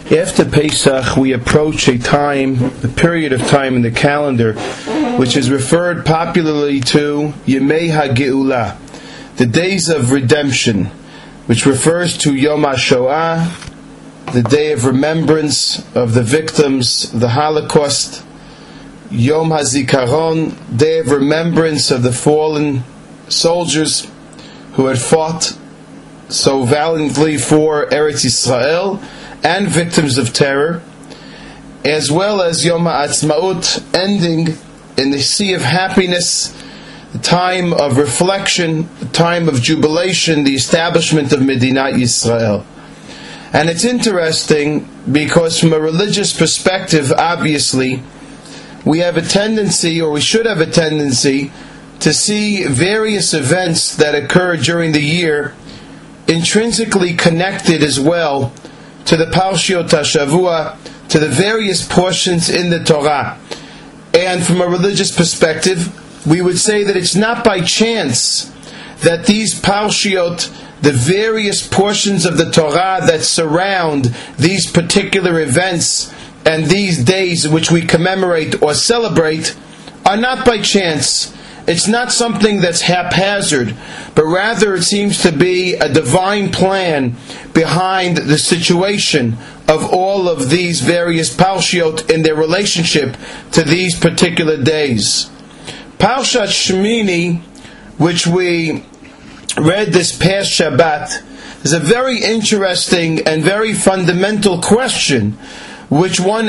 After Pesach, we approach a period of time in the calendar, which is referred popularly to Yemei HaGeula, the days of redemption, which refers to Yom HaShoah, the day of remembrance of the victims of the Holocaust, Yom HaZikaron, day of remembrance of the fallen soldiers who had fought so valiantly for Eretz Yisrael, and victims of terror, as well as Yom HaAtzmaut, ending in the sea of happiness, the time of reflection, the time of jubilation, the establishment of Medinat Yisrael. And it's interesting because from a religious perspective, obviously, we have a tendency, or we should have a tendency, to see various events that occur during the year intrinsically connected as well to the Parshiot HaShavua, to the various portions in the Torah. And from a religious perspective, we would say that it's not by chance that these Parshiot, the various portions of the Torah that surround these particular events and these days which we commemorate or celebrate, are not by chance. It's not something that's haphazard, but rather it seems to be a divine plan behind the situation of all of these various Parshiot in their relationship to these particular days. Parshat Shmini, which we read this past Shabbat, is a very interesting and very fundamental question which one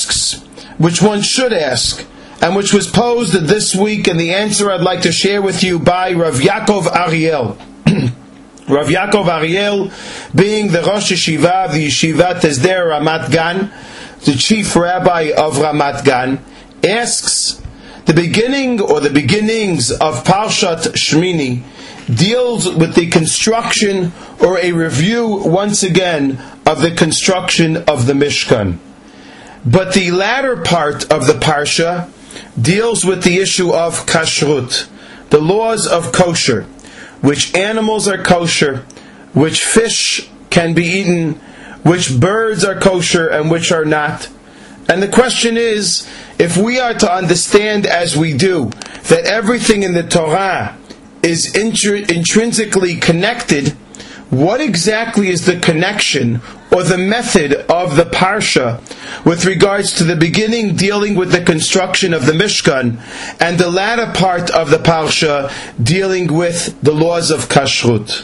should ask, and which was posed this week, and the answer I'd like to share with you by Rav Yaakov Ariel. Rav Yaakov Ariel, being the Rosh Yeshiva of the Yeshivat Hesder Ramat Gan, the chief rabbi of Ramat Gan, asks, the beginning or the beginnings of Parshat Shmini deals with the construction or a review once again of the construction of the Mishkan. But the latter part of the Parsha deals with the issue of kashrut, the laws of kosher, which animals are kosher, which fish can be eaten, which birds are kosher and which are not. And the question is, if we are to understand as we do, that everything in the Torah is intrinsically connected, what exactly is the connection or the method of the Parsha with regards to the beginning dealing with the construction of the Mishkan and the latter part of the Parsha dealing with the laws of Kashrut?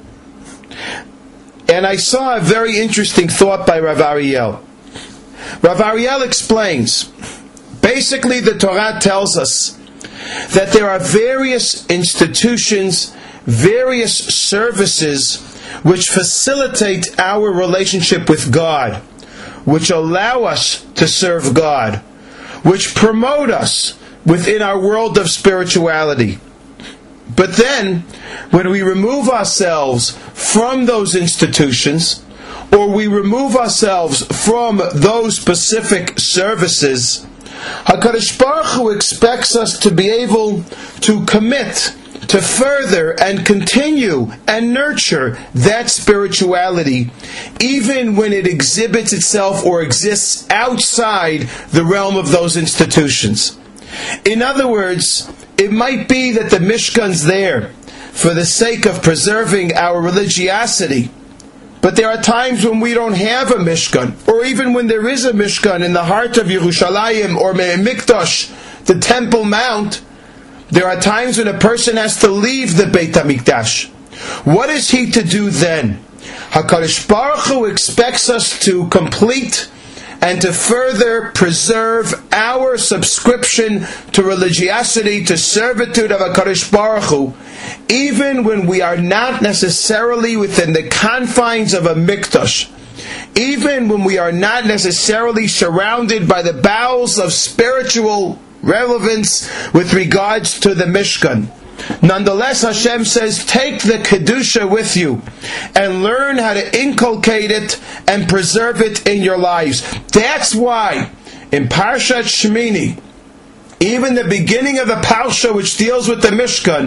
And I saw a very interesting thought by Rav Ariel. Rav Ariel explains, basically the Torah tells us that there are various institutions, various services which facilitate our relationship with God, which allow us to serve God, which promote us within our world of spirituality. But then, when we remove ourselves from those institutions, or we remove ourselves from those specific services, HaKadosh Baruch Hu expects us to be able to commit to further and continue and nurture that spirituality, even when it exhibits itself or exists outside the realm of those institutions. In other words, it might be that the Mishkan's there for the sake of preserving our religiosity, but there are times when we don't have a Mishkan, or even when there is a Mishkan in the heart of Yerushalayim or Me'emikdash, the Temple Mount. There are times when a person has to leave the Beit HaMikdash. What is he to do then? HaKadosh Baruch Hu expects us to complete and to further preserve our subscription to religiosity, to servitude of HaKadosh Baruch Hu, even when we are not necessarily within the confines of a Mikdash, even when we are not necessarily surrounded by the bowels of spiritual relevance with regards to the Mishkan. Nonetheless, Hashem says, take the Kedusha with you and learn how to inculcate it and preserve it in your lives. That's why in Parshat Shmini, even the beginning of the Parsha which deals with the Mishkan,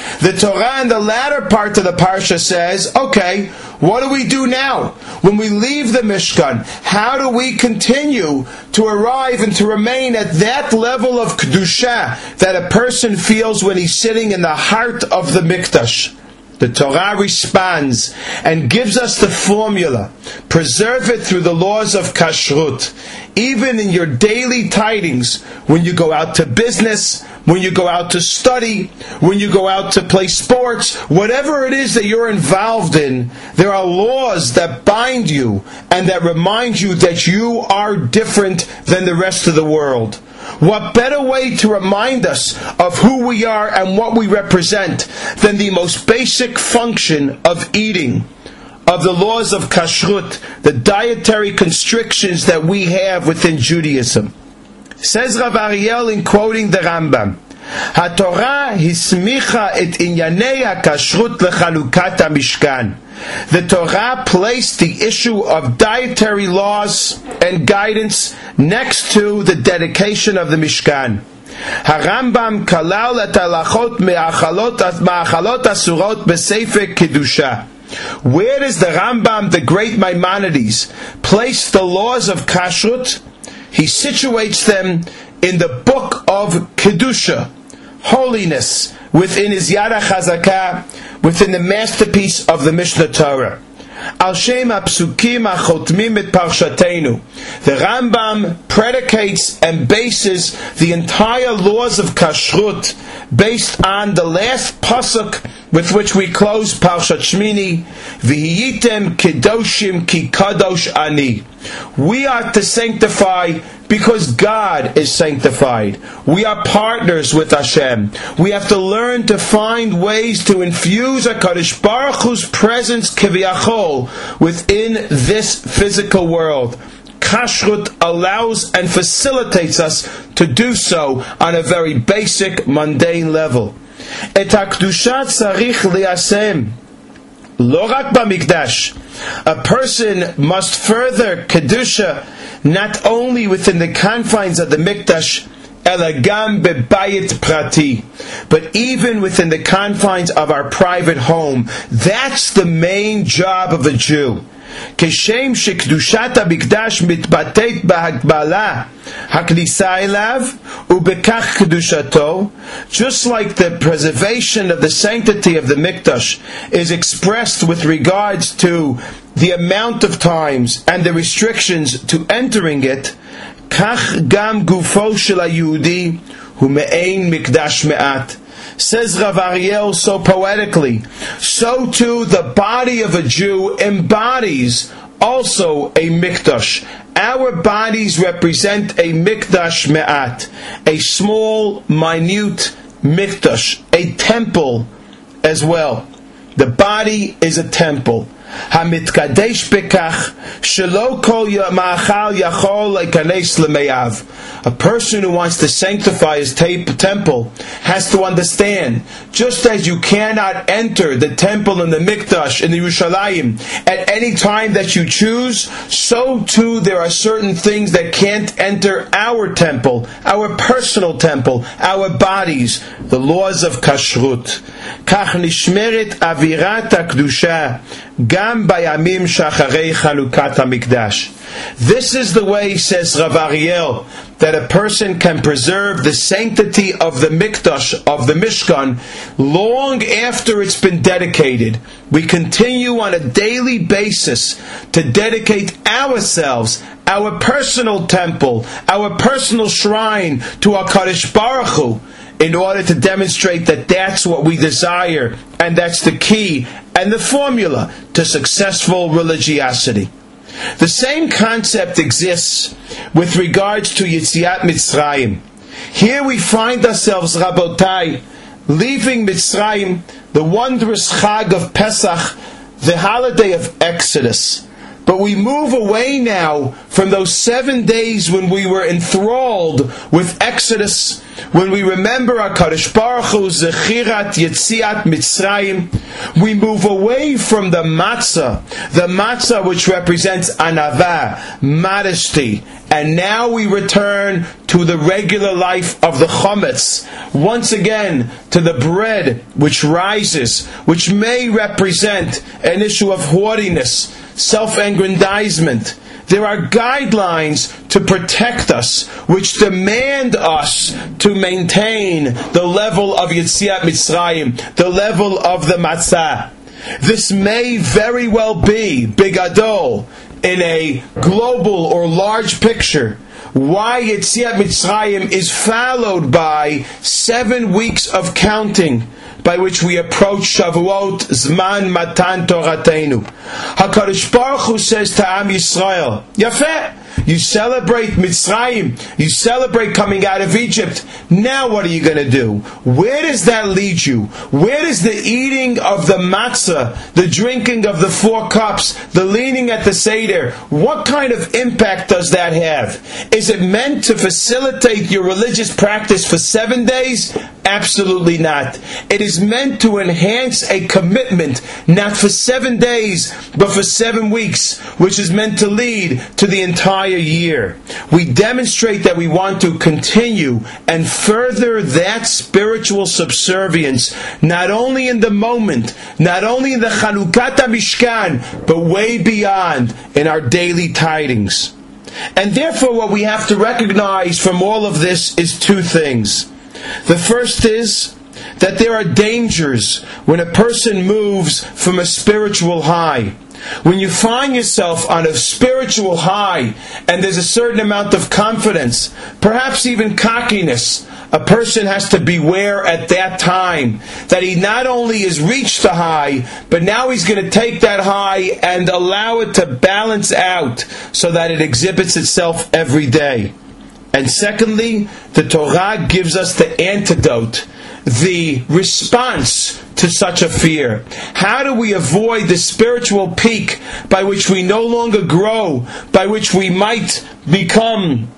The Torah in the latter part of the Parsha says, okay, what do we do now? When we leave the Mishkan, how do we continue to arrive and to remain at that level of Kedusha that a person feels when he's sitting in the heart of the Mikdash? The Torah responds and gives us the formula. Preserve it through the laws of kashrut. Even in your daily tidings, when you go out to business, when you go out to study, when you go out to play sports, whatever it is that you're involved in, there are laws that bind you and that remind you that you are different than the rest of the world. What better way to remind us of who we are and what we represent than the most basic function of eating, of the laws of kashrut, the dietary constrictions that we have within Judaism. Says Rav Ariel in quoting the Rambam, HaTorah hismicha et inyanei hakashrut lechalukat hamishkan. The Torah placed the issue of dietary laws and guidance next to the dedication of the Mishkan. HaRambam kalal et halachot ma'achalot asurot b'sefer kedusha. Where does the Rambam, the great Maimonides, place the laws of kashrut? He situates them in the book of Kedusha, holiness, within his Yad HaChazakah, within the masterpiece of the Mishnah Torah. Al Shem HaPsukim HaChotmim et Parshatenu. The Rambam predicates and bases the entire laws of kashrut based on the last pasuk with which we close Parshat Shmini, V'hiyitem kedoshim ki kadosh ani. We are to sanctify because God is sanctified. We are partners with Hashem. We have to learn to find ways to infuse HaKadosh Baruch Hu's presence kiviyachol within this physical world. Kashrut allows and facilitates us to do so on a very basic, mundane level. Et hakdusha tzarich liyasem. Lo rak b'mikdash. A person must further kedusha not only within the confines of the mikdash, elagam bebayit prati, but even within the confines of our private home. That's the main job of a Jew. כשם שקדושת המקדש מתבטאת בהגבלה הכניסה אליו ובכך קדושתו, just like the preservation of the sanctity of the mikdash is expressed with regards to the amount of times and the restrictions to entering it, כך גם גופו של היהודי הוא מעין מקדש מעט. Says Rav Ariel so poetically, so too the body of a Jew embodies also a mikdash. Our bodies represent a mikdash me'at, a small, minute mikdash, a temple as well. The body is a temple. Hamitkadesh bekach shelo kol ma'achal yachol leikanes lemeyav. A person who wants to sanctify his temple has to understand, just as you cannot enter the temple in the Mikdash in the Yerushalayim at any time that you choose, so too there are certain things that can't enter our temple, our personal temple, our bodies, the laws of kashrut. Kach nishmeret avirat hakdusha gam bayamim shacharei chalukat hamikdash. This is the way, says Rav Ariel, that a person can preserve the sanctity of the Mikdash, of the Mishkan, long after it's been dedicated. We continue on a daily basis to dedicate ourselves, our personal temple, our personal shrine to HaKadosh Baruch Hu, in order to demonstrate that that's what we desire, and that's the key and the formula to successful religiosity. The same concept exists with regards to Yetziat Mitzrayim. Here we find ourselves, Rabotai, leaving Mitzrayim, the wondrous Chag of Pesach, the holiday of Exodus. But we move away now from those 7 days when we were enthralled with Exodus, when we remember HaKadosh Baruch Hu, Zechirat Yetziat Mitzrayim. We move away from the matzah which represents anavah, modesty, and now we return to the regular life of the chometz, once again to the bread which rises, which may represent an issue of haughtiness, self-aggrandizement. There are guidelines to protect us, which demand us to maintain the level of Yetziat Mitzrayim, the level of the matzah. This may very well be, bigadol, in a global or large picture, why Yetziat Mitzrayim is followed by 7 weeks of counting, by which we approach Shavuot, Zman Matan Toratenu. HaKadosh Baruch Hu says to Am Yisrael, Yafeh, you celebrate Mitzrayim, you celebrate coming out of Egypt. Now what are you going to do? Where does that lead you? Where does the eating of the matzah, the drinking of the 4 cups, the leaning at the Seder, what kind of impact does that have? Is it meant to facilitate your religious practice for 7 days? Absolutely not. It is meant to enhance a commitment, not for 7 days, but for 7 weeks, which is meant to lead to the entire year. We demonstrate that we want to continue and further that spiritual subservience, not only in the moment, not only in the Chanukat HaMishkan, but way beyond in our daily tidings. And therefore what we have to recognize from all of this is 2 things. The first is that there are dangers when a person moves from a spiritual high. When you find yourself on a spiritual high and there's a certain amount of confidence, perhaps even cockiness, a person has to beware at that time that he not only has reached the high, but now he's going to take that high and allow it to balance out so that it exhibits itself every day. And secondly, the Torah gives us the antidote, the response to such a fear. How do we avoid the spiritual peak by which we no longer grow, by which we might become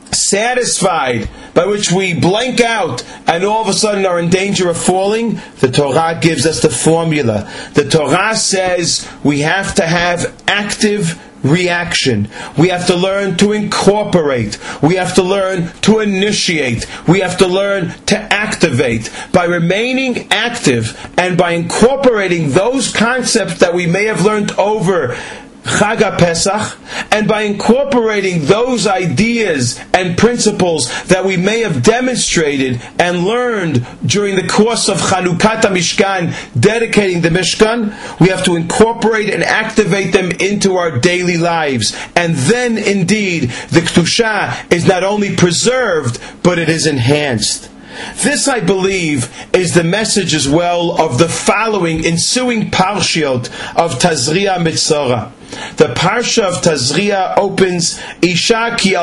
satisfied, by which we blank out and all of a sudden are in danger of falling? The Torah gives us the formula. The Torah says we have to have active reaction. We have to learn to incorporate. We have to learn to initiate. We have to learn to activate. By remaining active and by incorporating those concepts that we may have learned over Chag HaPesach, and by incorporating those ideas and principles that we may have demonstrated and learned during the course of Chanukat HaMishkan, dedicating the Mishkan, we have to incorporate and activate them into our daily lives. And then indeed, the Kedusha is not only preserved, but it is enhanced. This, I believe, is the message as well of the following ensuing parshiot of Tazria Mitzora. The parsha of Tazria opens, Isha ki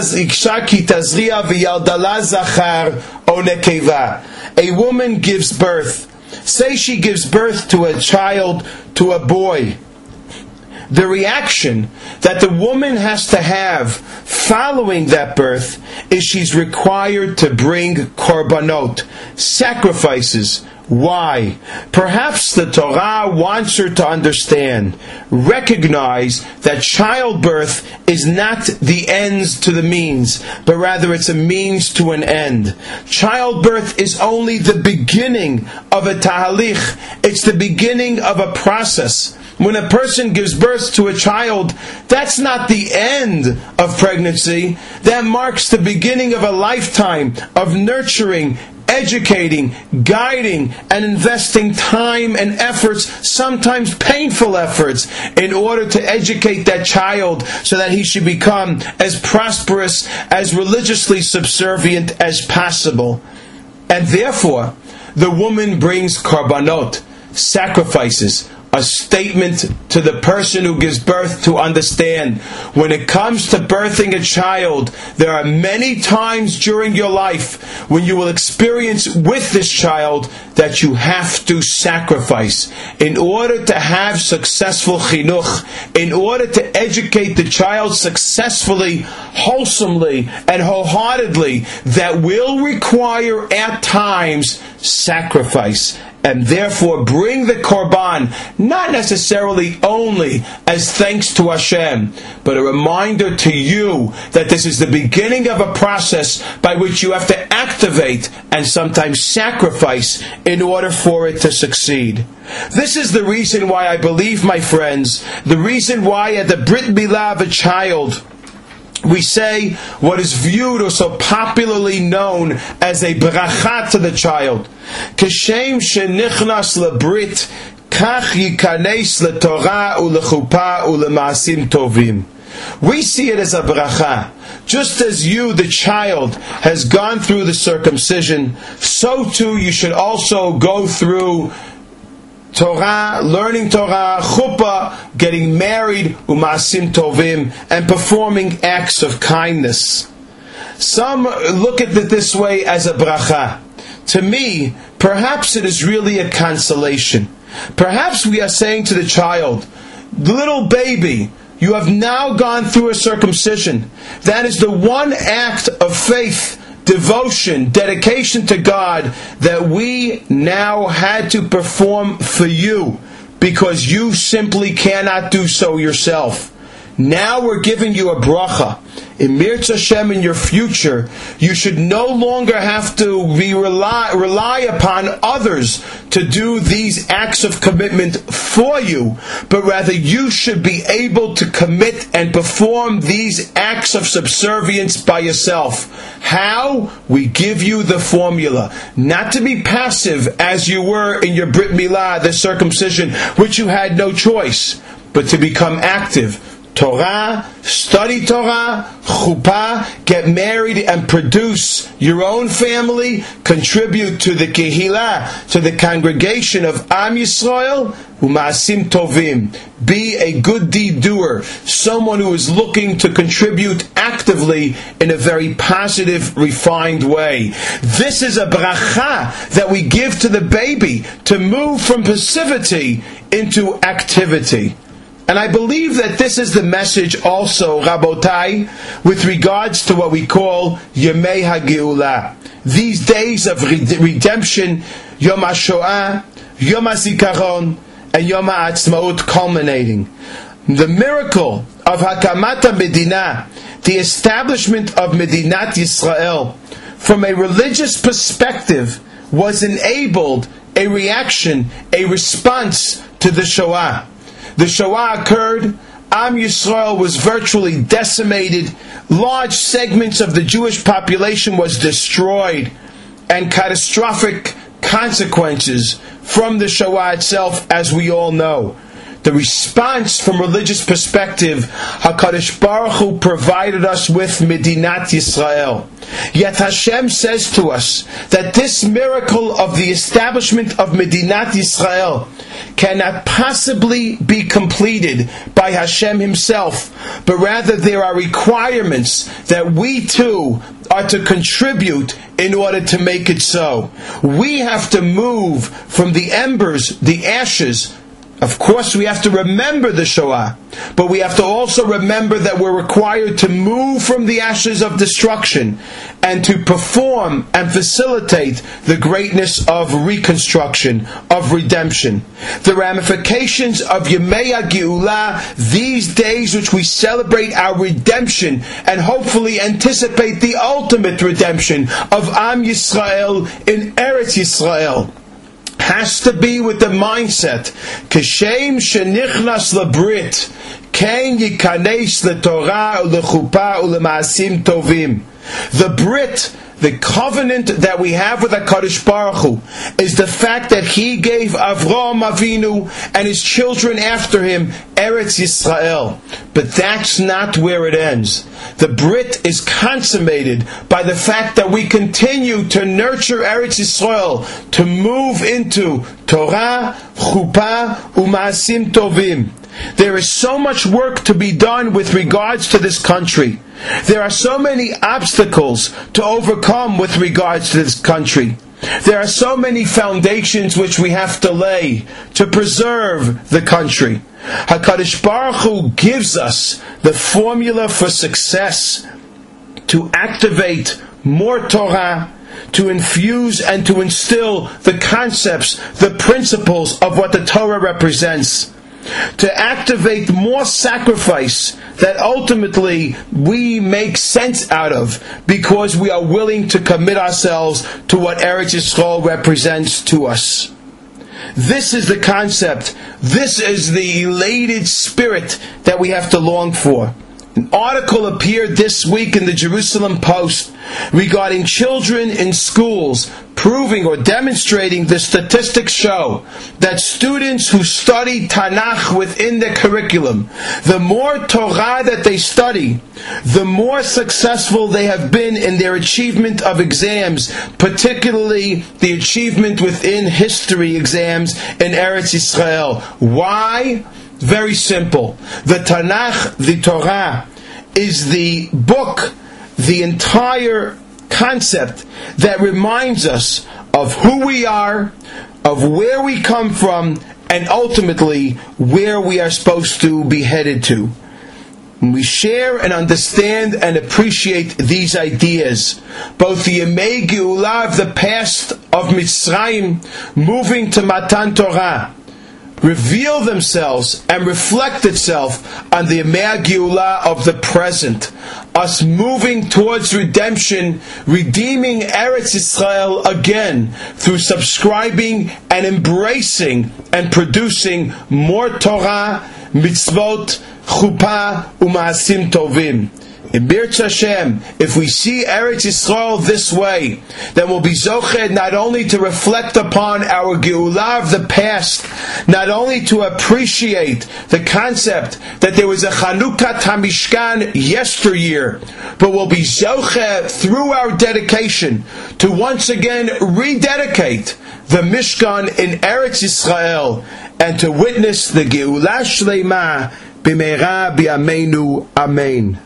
Tazria v'yaldala zachar o nekeva. A woman gives birth. Say she gives birth to a child, to a boy. The reaction that the woman has to have following that birth is she's required to bring korbanot, sacrifices. Why? Perhaps the Torah wants her to understand, recognize that childbirth is not the ends to the means, but rather it's a means to an end. Childbirth is only the beginning of a tahalich. It's the beginning of a process. When a person gives birth to a child, that's not the end of pregnancy. That marks the beginning of a lifetime of nurturing, educating, guiding, and investing time and efforts, sometimes painful efforts, in order to educate that child so that he should become as prosperous, as religiously subservient as possible. And therefore, the woman brings korbanot, sacrifices, a statement to the person who gives birth to understand. When it comes to birthing a child, there are many times during your life when you will experience with this child that you have to sacrifice in order to have successful chinuch, in order to educate the child successfully, wholesomely, and wholeheartedly. That will require at times sacrifice, and therefore bring the korban, not necessarily only as thanks to Hashem, but a reminder to you that this is the beginning of a process by which you have to activate and sometimes sacrifice in order for it to succeed. This is the reason why I believe, my friends, the reason why at the Brit Milah of a child, we say what is viewed or so popularly known as a bracha to the child. Kashem shenichnas lebrit, kach yikanes letorah ulechupa ulemaasim tovim. We see it as a bracha. Just as you, the child, has gone through the circumcision, so too you should also go through Torah, learning Torah, chuppah, getting married, umasim tovim, and performing acts of kindness. Some look at it this way as a bracha. To me, perhaps it is really a consolation. Perhaps we are saying to the child, little baby, you have now gone through a circumcision. That is the one act of faith, devotion, dedication to God that we now had to perform for you because you simply cannot do so yourself. Now we're giving you a bracha. In Mirz Hashem, in your future, you should no longer have to rely upon others to do these acts of commitment for you, but rather you should be able to commit and perform these acts of subservience by yourself. How? We give you the formula. Not to be passive as you were in your Brit Milah, the circumcision, which you had no choice, but to become active. Torah, study Torah, chuppah, get married and produce your own family, contribute to the kehillah, to the congregation of Am Yisrael, u'ma'asim tovim. Be a good deed doer, someone who is looking to contribute actively in a very positive, refined way. This is a bracha that we give to the baby to move from passivity into activity. And I believe that this is the message also, Rabotai, with regards to what we call Yemei HaGeula. These days of redemption, Yom HaShoah, Yom HaZikaron, and Yom HaAtzmaut culminating. The miracle of Hakamat HaMedina, the establishment of Medinat Yisrael, from a religious perspective, was enabled a reaction, a response to the Shoah. The Shoah occurred, Am Yisrael was virtually decimated, large segments of the Jewish population was destroyed, and catastrophic consequences from the Shoah itself, as we all know. The response from religious perspective, HaKadosh Baruch Hu provided us with Medinat Yisrael. Yet Hashem says to us that this miracle of the establishment of Medinat Yisrael cannot possibly be completed by Hashem Himself, but rather there are requirements that we too are to contribute in order to make it so. We have to move from the embers, the ashes. Of course, we have to remember the Shoah, but we have to also remember that we're required to move from the ashes of destruction and to perform and facilitate the greatness of reconstruction, of redemption. The ramifications of Yemei HaGeula, these days which we celebrate our redemption and hopefully anticipate the ultimate redemption of Am Yisrael in Eretz Yisrael, has to be with the mindset, Kashem shenichnas lebrit, ken yikanes letorah ulechuppah ulemaasim tovim. The Brit, The covenant that we have with HaKadosh Baruch Hu is the fact that He gave Avraham Avinu and his children after him Eretz Yisrael. But that's not where it ends. The Brit is consummated by the fact that we continue to nurture Eretz Yisrael, to move into Torah, Chuppah, U'Ma'asim Tovim. There is so much work to be done with regards to this country. There are so many obstacles to overcome with regards to this country. There are so many foundations which we have to lay to preserve the country. HaKadosh Baruch Hu gives us the formula for success, to activate more Torah, to infuse and to instill the concepts, the principles of what the Torah represents, to activate more sacrifice that ultimately we make sense out of because we are willing to commit ourselves to what Eretz Yisrael represents to us. This is the concept. This is the elated spirit that we have to long for. An article appeared this week in the Jerusalem Post regarding children in schools proving or demonstrating the statistics show that students who study Tanakh within their curriculum, the more Torah that they study, the more successful they have been in their achievement of exams, particularly the achievement within history exams in Eretz Yisrael. Why? Very simple. The Tanakh, the Torah, is the book, the entire concept that reminds us of who we are, of where we come from, and ultimately where we are supposed to be headed to. When we share and understand and appreciate these ideas, both the Yemei Geulah of the past of Mitzrayim, moving to Matan Torah, reveal themselves and reflect itself on the Yemei Geulah of the present, us moving towards redemption, redeeming Eretz Yisrael again through subscribing and embracing and producing more Torah, mitzvot, chuppah, u'ma'asim tovim. In Birch Hashem, if we see Eretz Yisrael this way, then we'll be zoched not only to reflect upon our Geulah of the past, not only to appreciate the concept that there was a Chanukat HaMishkan yesteryear, but we'll be zoched through our dedication to once again rededicate the Mishkan in Eretz Yisrael and to witness the Geulah Shleima b'meira b'yameinu. Amen.